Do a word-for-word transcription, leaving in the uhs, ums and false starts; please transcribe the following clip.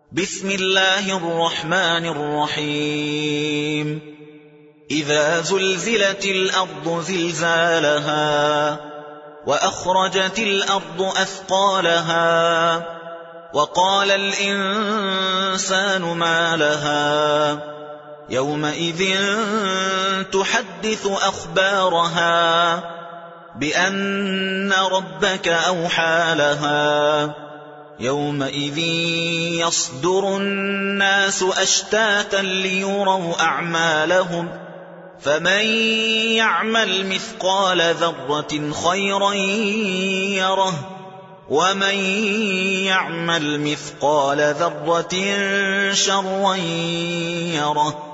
بسم الله الرحمن الرحيم إذا زلزلت الأرض زلزالها وأخرجت الأرض أثقالها وقال الإنسان ما لها يومئذ تحدث أخبارها بأن ربك أوحى لها يومئذ يصدر الناس أشتاتا ليروا أعمالهم فمن يعمل مثقال ذرة خيرا يره ومن يعمل مثقال ذرة شرا يره